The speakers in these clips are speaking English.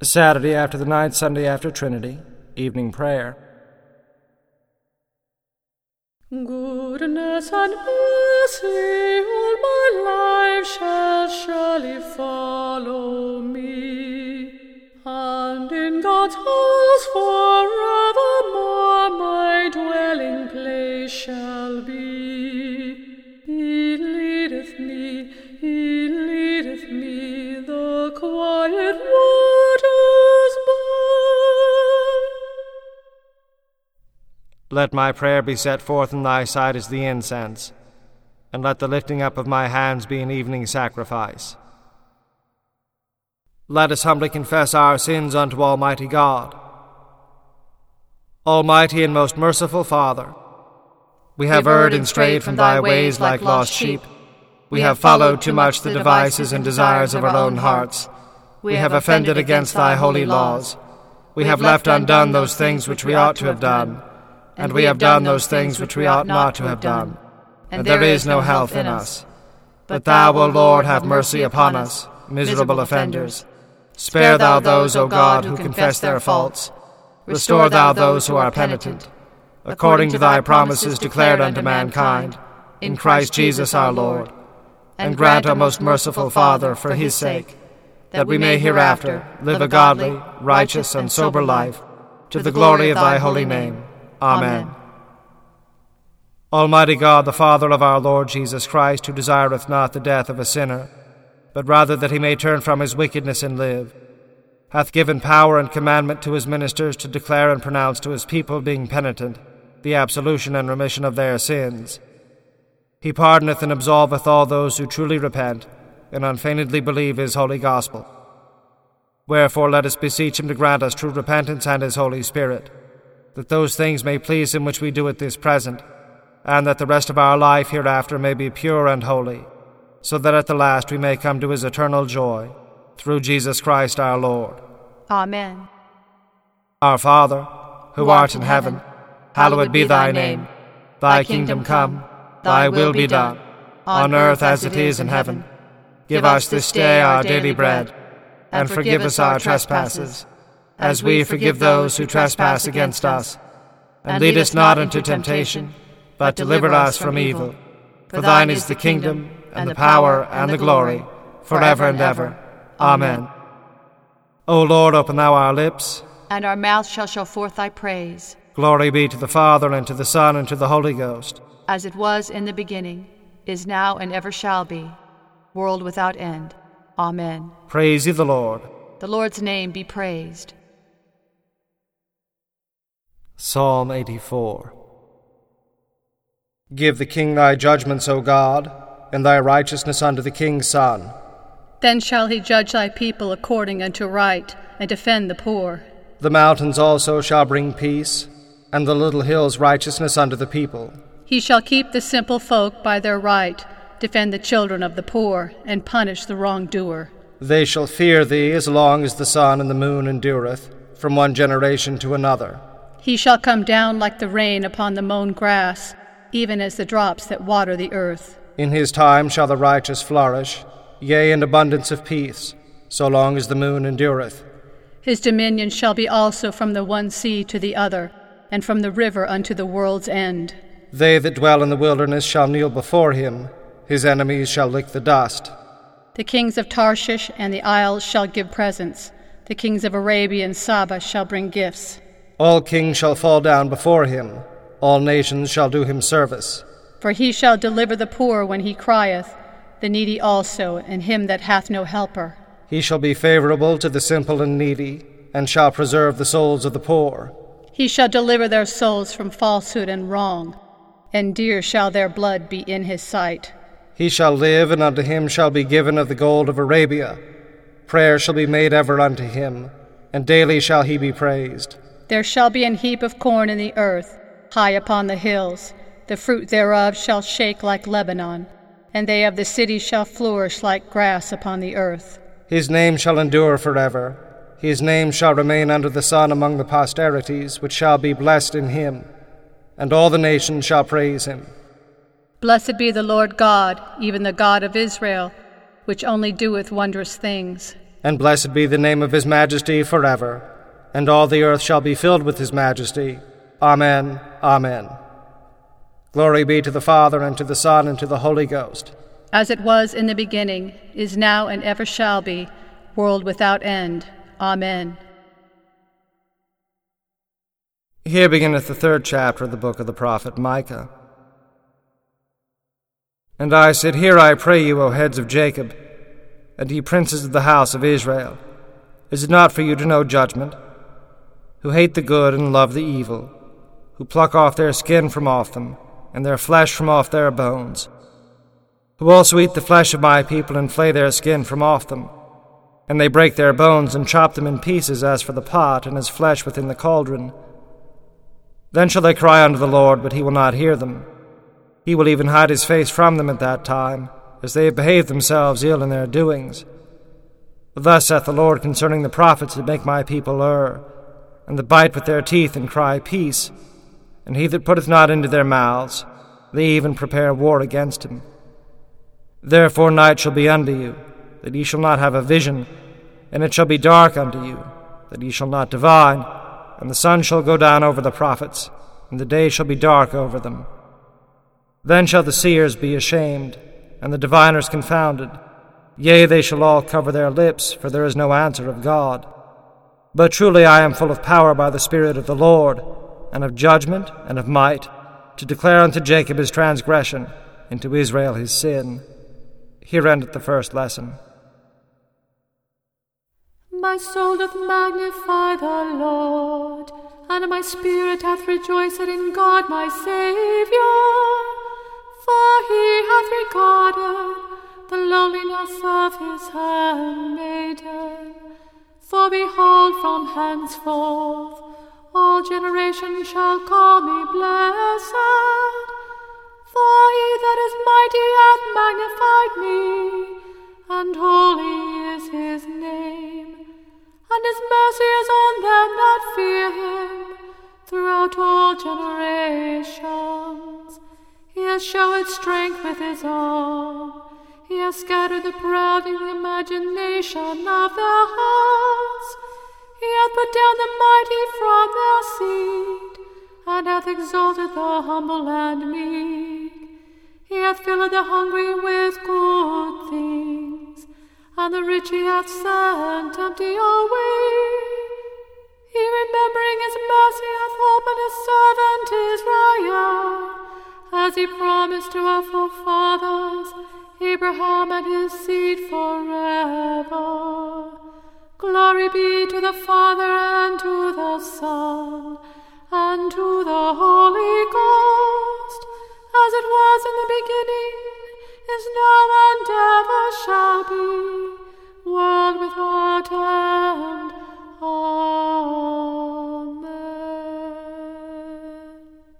Saturday after the ninth Sunday after Trinity, evening prayer. Goodness and mercy all my life shall surely follow me, and in God's house forevermore my dwelling place shall be. He leadeth me the quiet waters by. Let my prayer be set forth in thy sight as the incense, and let the lifting up of my hands be an evening sacrifice. Let us humbly confess our sins unto Almighty God. Almighty and most merciful Father, we have erred and strayed from thy ways like lost sheep. We have followed too much the devices and desires of our own hearts. We have offended against thy holy laws. We have left undone those things which we ought to have done, and we have done those things which we ought not to have done, and there is no health in us. But thou, O Lord, have mercy upon us, miserable offenders. Spare thou those, O God, who confess their faults. Restore thou those who are penitent, according to thy promises declared unto mankind, in Christ Jesus our Lord. And grant, O most merciful Father, for his sake, that we may hereafter live a godly, righteous, and sober life, to the glory of thy holy name. Amen. Almighty God, the Father of our Lord Jesus Christ, who desireth not the death of a sinner, but rather that he may turn from his wickedness and live, hath given power and commandment to his ministers to declare and pronounce to his people, being penitent, the absolution and remission of their sins. He pardoneth and absolveth all those who truly repent and unfeignedly believe his holy gospel. Wherefore let us beseech him to grant us true repentance and his Holy Spirit, that those things may please him which we do at this present, and that the rest of our life hereafter may be pure and holy, so that at the last we may come to his eternal joy, through Jesus Christ our Lord. Amen. Our Father, who art in heaven, hallowed be thy name. Thy kingdom come, thy will be done, on earth as it is in heaven. Give us this day our daily bread, and forgive us our trespasses, as we forgive those who trespass against us. And lead us not into temptation, but deliver us from evil. For thine is the kingdom, and the power, and the glory, forever and ever. Amen. O Lord, open thou our lips, and our mouth shall show forth thy praise. Glory be to the Father, and to the Son, and to the Holy Ghost. As it was in the beginning, is now, and ever shall be, world without end. Amen. Praise ye the Lord. The Lord's name be praised. Psalm 84. Give the king thy judgments, O God, and thy righteousness unto the king's son. Then shall he judge thy people according unto right, and defend the poor. The mountains also shall bring peace, and the little hills righteousness unto the people. He shall keep the simple folk by their right, defend the children of the poor, and punish the wrongdoer. They shall fear thee as long as the sun and the moon endureth, from one generation to another. He shall come down like the rain upon the mown grass, even as the drops that water the earth. In his time shall the righteous flourish, yea, and abundance of peace, so long as the moon endureth. His dominion shall be also from the one sea to the other, and from the river unto the world's end. They that dwell in the wilderness shall kneel before him, his enemies shall lick the dust. The kings of Tarshish and the isles shall give presents. The kings of Arabia and Saba shall bring gifts. All kings shall fall down before him, all nations shall do him service. For he shall deliver the poor when he crieth, the needy also, and him that hath no helper. He shall be favorable to the simple and needy, and shall preserve the souls of the poor. He shall deliver their souls from falsehood and wrong, and dear shall their blood be in his sight. He shall live, and unto him shall be given of the gold of Arabia. Prayer shall be made ever unto him, and daily shall he be praised. There shall be an heap of corn in the earth, high upon the hills. The fruit thereof shall shake like Lebanon, and they of the city shall flourish like grass upon the earth. His name shall endure forever. His name shall remain under the sun among the posterities, which shall be blessed in him, and all the nations shall praise him. Blessed be the Lord God, even the God of Israel, which only doeth wondrous things. And blessed be the name of his majesty forever, and all the earth shall be filled with his majesty. Amen, amen. Glory be to the Father, and to the Son, and to the Holy Ghost. As it was in the beginning, is now, and ever shall be, world without end. Amen. Here beginneth the 3rd chapter of the book of the prophet Micah. And I said, Hear, I pray you, O heads of Jacob, and ye princes of the house of Israel. Is it not for you to know judgment? Who hate the good and love the evil, who pluck off their skin from off them, and their flesh from off their bones, who also eat the flesh of my people and flay their skin from off them, and they break their bones and chop them in pieces as for the pot, and as flesh within the cauldron. Then shall they cry unto the Lord, but he will not hear them. He will even hide his face from them at that time, as they have behaved themselves ill in their doings. Thus saith the Lord concerning the prophets that make my people err, and that bite with their teeth and cry, Peace, and he that putteth not into their mouths, they even prepare war against him. Therefore night shall be unto you, that ye shall not have a vision, and it shall be dark unto you, that ye shall not divine, and the sun shall go down over the prophets, and the day shall be dark over them. Then shall the seers be ashamed, and the diviners confounded. Yea, they shall all cover their lips, for there is no answer of God. But truly I am full of power by the Spirit of the Lord, and of judgment, and of might, to declare unto Jacob his transgression, and to Israel his sin. Here endeth the first lesson. My soul doth magnify the Lord, and my spirit hath rejoiced in God my Saviour. For he hath regarded the lowliness of his handmaiden. For behold, from henceforth all generations shall call me blessed. For he that is mighty hath magnified me, and holy is his name. And his mercy is on them that fear him throughout all generations. He has showed strength with his arm. He has scattered the proud in the imagination of their hearts. He hath put down the mighty from their seat, and hath exalted the humble and meek. He hath filled the hungry with good things, and the rich he hath sent empty away. He, remembering his mercy, hath opened his servant Israel, as he promised to our forefathers, Abraham and his seed forever. Glory be to the Father, and to the Son, and to the Holy Ghost, as it was in the beginning, is now, and ever shall be, world without end. Amen.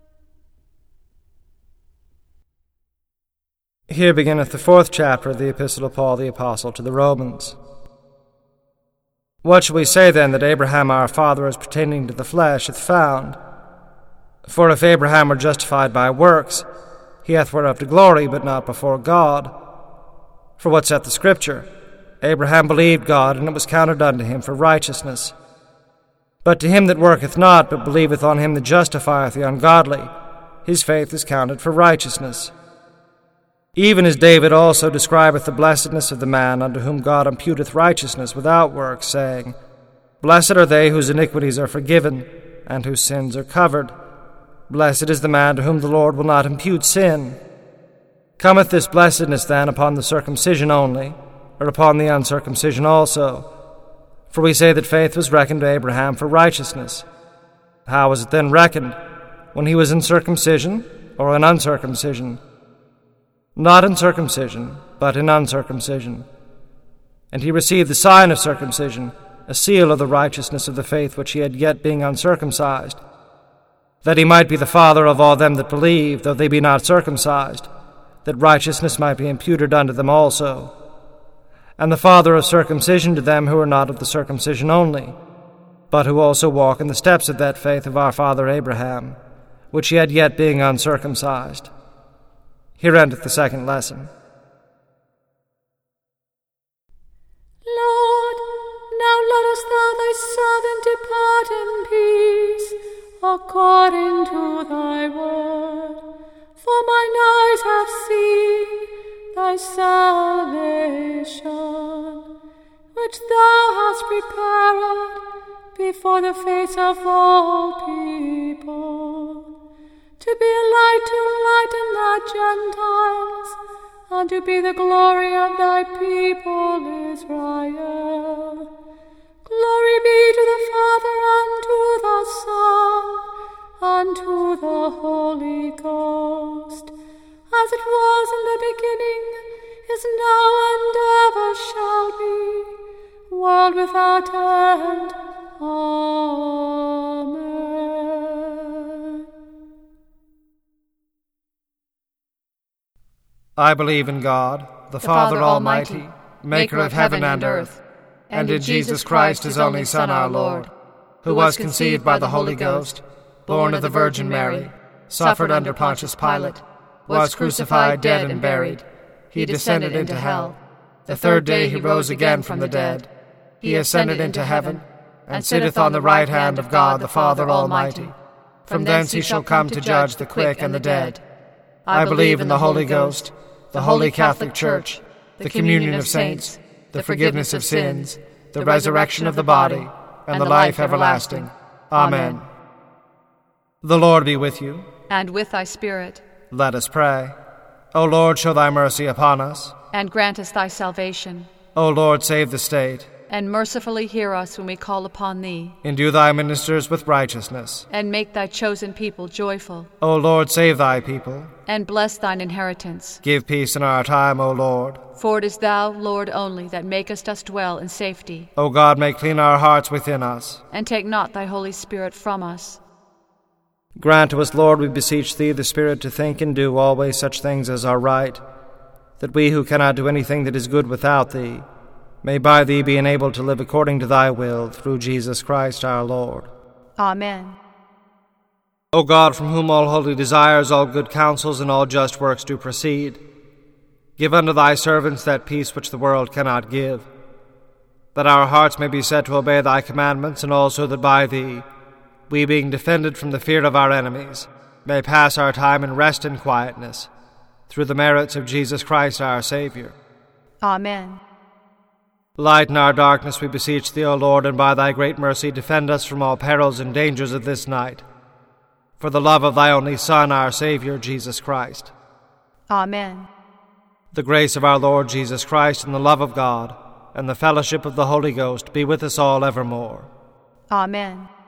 Here beginneth the 4th chapter of the Epistle of Paul the Apostle to the Romans. What shall we say then that Abraham our father as pertaining to the flesh hath found? For if Abraham were justified by works, he hath whereof to glory, but not before God. For what saith the Scripture? Abraham believed God, and it was counted unto him for righteousness. But to him that worketh not, but believeth on him that justifieth the ungodly, his faith is counted for righteousness. Even as David also describeth the blessedness of the man unto whom God imputeth righteousness without works, saying, Blessed are they whose iniquities are forgiven, and whose sins are covered. Blessed is the man to whom the Lord will not impute sin. Cometh this blessedness then upon the circumcision only, or upon the uncircumcision also? For we say that faith was reckoned to Abraham for righteousness. How was it then reckoned? When he was in circumcision, or in uncircumcision? Not in circumcision, but in uncircumcision. And he received the sign of circumcision, a seal of the righteousness of the faith which he had yet being uncircumcised, that he might be the father of all them that believe, though they be not circumcised, that righteousness might be imputed unto them also. And the father of circumcision to them who are not of the circumcision only, but who also walk in the steps of that faith of our father Abraham, which he had yet being uncircumcised. Here endeth the 2nd lesson. Lord, according to thy word. For mine eyes have seen thy salvation, which thou hast prepared before the face of all people, to be a light to lighten the Gentiles, and to be the glory of thy people Israel. Glory be to the Father, and to the Son, and to the Holy Ghost, as it was in the beginning, is now, and ever shall be, world without end. Amen. I believe in God, the Father Almighty, maker of heaven and earth, and in Jesus Christ, his only Son, our Lord, who was conceived by the Holy Ghost, born of the Virgin Mary, suffered under Pontius Pilate, was crucified, dead, and buried. He descended into hell. The third day he rose again from the dead. He ascended into heaven, and sitteth on the right hand of God the Father Almighty. From thence he shall come to judge the quick and the dead. I believe in the Holy Ghost, the Holy Catholic Church, the communion of saints, the forgiveness of sins, the resurrection of the body, and the life everlasting. Amen. The Lord be with you. And with thy spirit. Let us pray. O Lord, show thy mercy upon us. And grant us thy salvation. O Lord, save the state. And mercifully hear us when we call upon thee. Endue thy ministers with righteousness. And make thy chosen people joyful. O Lord, save thy people. And bless thine inheritance. Give peace in our time, O Lord. For it is thou, Lord, only, that makest us dwell in safety. O God, make clean our hearts within us. And take not thy Holy Spirit from us. Grant to us, Lord, we beseech thee, the Spirit to think and do always such things as are right, that we who cannot do anything that is good without thee, may by thee be enabled to live according to thy will, through Jesus Christ our Lord. Amen. O God, from whom all holy desires, all good counsels, and all just works do proceed, give unto thy servants that peace which the world cannot give, that our hearts may be set to obey thy commandments, and also that by thee, we being defended from the fear of our enemies, may pass our time in rest and quietness, through the merits of Jesus Christ our Savior. Amen. Lighten our darkness, we beseech thee, O Lord, and by thy great mercy defend us from all perils and dangers of this night, for the love of thy only Son, our Savior, Jesus Christ. Amen. The grace of our Lord Jesus Christ, and the love of God, and the fellowship of the Holy Ghost be with us all evermore. Amen.